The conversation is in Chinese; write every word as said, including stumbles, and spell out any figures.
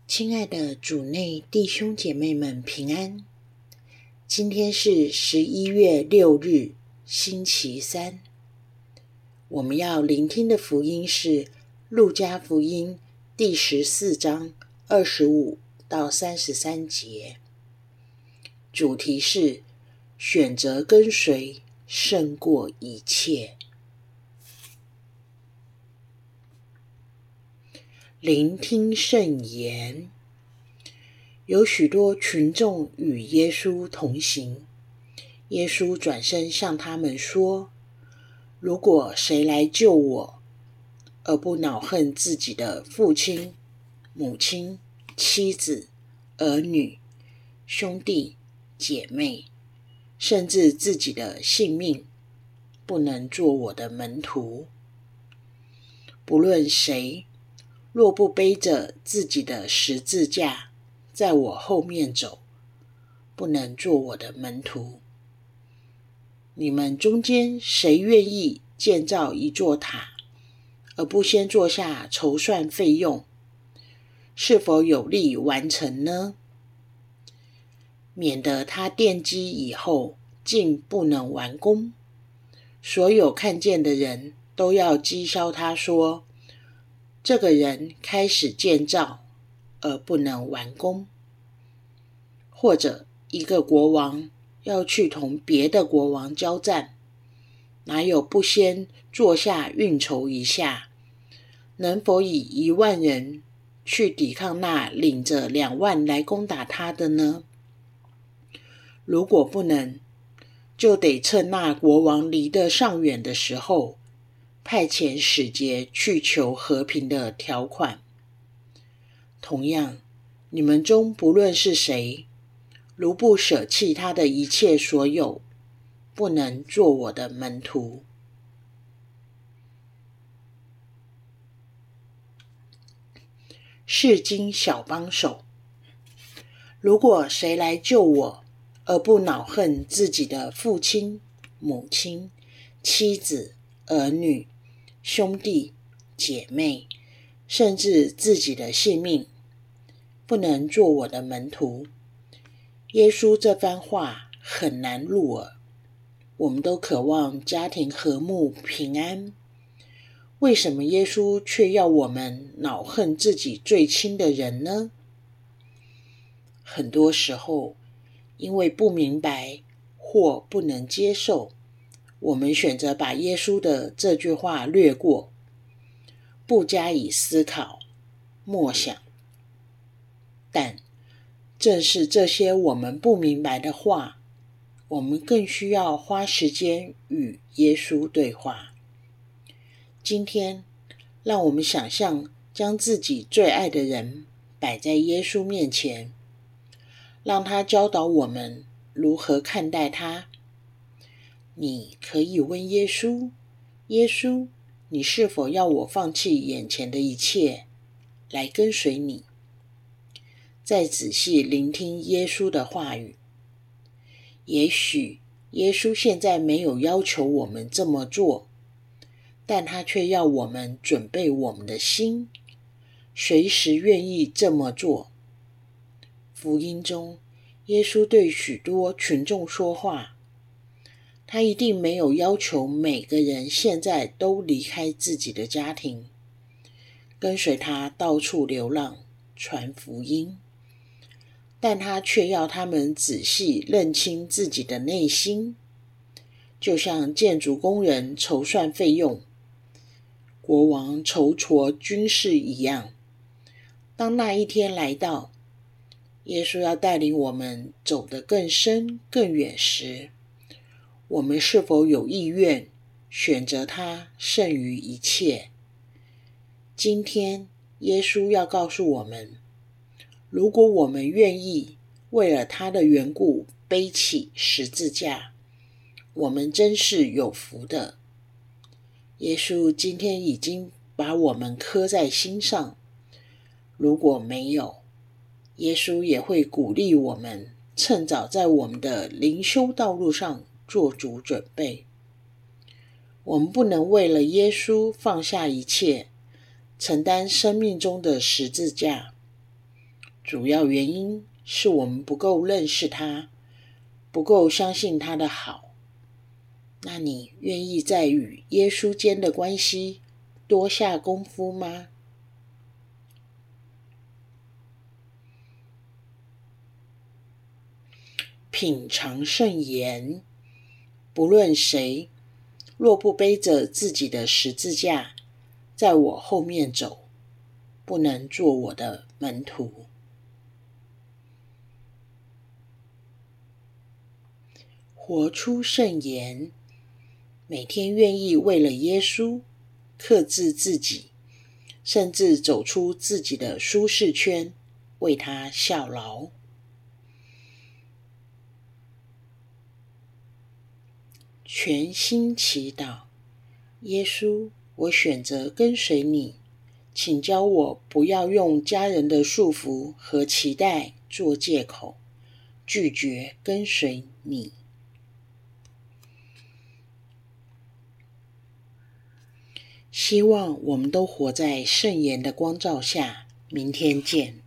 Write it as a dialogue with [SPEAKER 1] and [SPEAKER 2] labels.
[SPEAKER 1] 亲爱的主内弟兄姐妹们平安，今天是十一月六日，星期三。我们要聆听的福音是路加福音第十四章二十五到三十三节。主题是选择跟随胜过一切。聆听圣言。有许多群众与耶稣同行，耶稣转身向他们说，如果谁来救我，而不恼恨自己的父亲、母亲、妻子、儿女、兄弟、姐妹，甚至自己的性命，不能做我的门徒。不论谁，若不背着自己的十字架，在我后面走，不能做我的门徒。你们中间谁愿意建造一座塔，而不先做下筹算费用，是否有力完成呢？免得他奠基以后，竟不能完工。所有看见的人都要讥笑他说，这个人开始建造，而不能完工。或者一个国王要去同别的国王交战，哪有不先坐下运筹一下，能否以一万人去抵抗那领着两万来攻打他的呢？如果不能，就得趁那国王离得尚远的时候，派遣使节去求和平的条款。同样，你们中不论是谁，如不舍弃他的一切所有，不能做我的门徒。释经小帮手。如果谁来救我，而不恼恨自己的父亲、母亲、妻子、儿女、兄弟、姐妹，甚至自己的性命，不能做我的门徒。耶稣这番话很难入耳，我们都渴望家庭和睦平安，为什么耶稣却要我们恼恨自己最亲的人呢？很多时候，因为不明白或不能接受，我们选择把耶稣的这句话略过，不加以思考、默想。但正是这些我们不明白的话，我们更需要花时间与耶稣对话。今天，让我们想象将自己最爱的人摆在耶稣面前，让他教导我们如何看待他。你可以问耶稣，耶稣，你是否要我放弃眼前的一切，来跟随你？再仔细聆听耶稣的话语。也许耶稣现在没有要求我们这么做，但他却要我们准备我们的心，随时愿意这么做。福音中，耶稣对许多群众说话，他一定没有要求每个人现在都离开自己的家庭，跟随他到处流浪，传福音。但他却要他们仔细认清自己的内心，就像建筑工人筹算费用，国王筹措军事一样。当那一天来到，耶稣要带领我们走得更深更远时，我们是否有意愿选择他胜于一切？今天耶稣要告诉我们，如果我们愿意为了他的缘故背起十字架，我们真是有福的。耶稣今天已经把我们刻在心上，如果没有，耶稣也会鼓励我们趁早在我们的灵修道路上做足准备。我们不能为了耶稣放下一切，承担生命中的十字架。 主要原因是我们不够认识他，不够相信他的好。那你愿意在与耶稣间的关系多下功夫吗？品尝圣言，不论谁，若不背着自己的十字架，在我后面走，不能做我的门徒。活出圣言，每天愿意为了耶稣克制自己，甚至走出自己的舒适圈，为他效劳。全心祈祷，耶稣，我选择跟随你，请教我不要用家人的束缚和期待做借口，拒绝跟随你。希望我们都活在圣言的光照下，明天见。